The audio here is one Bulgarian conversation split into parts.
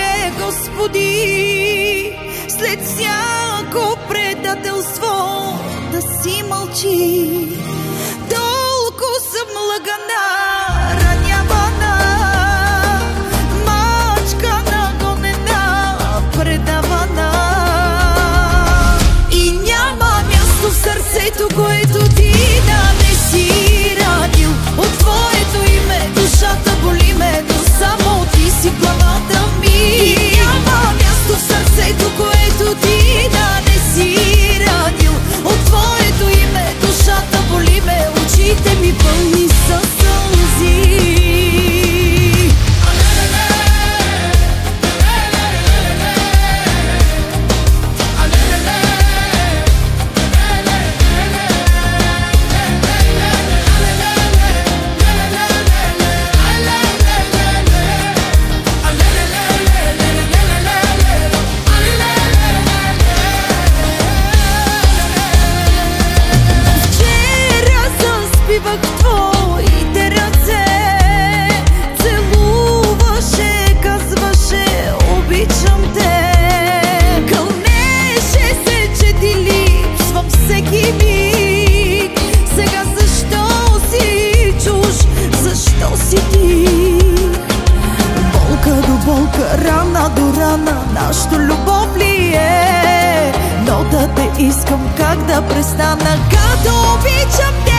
е, Господи, след всяко предателство да си мълчи. Толкова съм лъгана, ранявана, мачкана, гонена, предавана. И няма място в сърцето, което ти да не си радил. От твоето име душата боли ме, но само ти си главата ми. И няма място в сърцето, което ти да не си радил. От твоето име душата боли ме, очите ми пълни със сълзи. Бивах твоите ръце, целуваше, казваше обичам те. Кълнеше се, че ти липсвам всеки миг. Сега защо си чуж, защо си ти? Болка до болка, рана до рана, нашата любов ли е? Но да те искам, как да престана, като обичам те.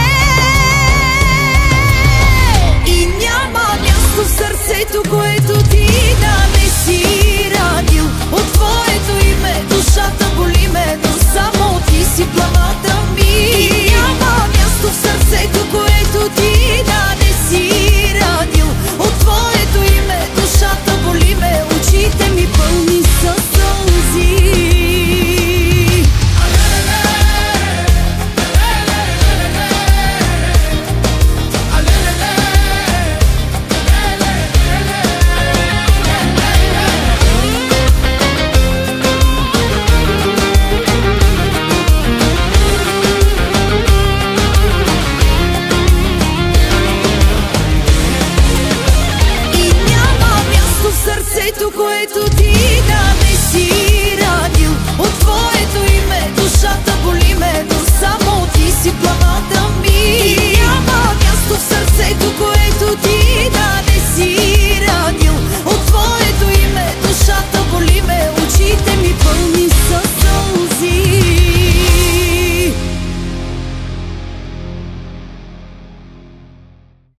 И няма място в сърцето, което ти да не си радил. От твоето име душата боли ме, но само ти си главата ми. И няма място в сърцето, което ти да не си радил. От твоето име душата боли ме, очите ми пълни със сълзи. Сърцето, което ти да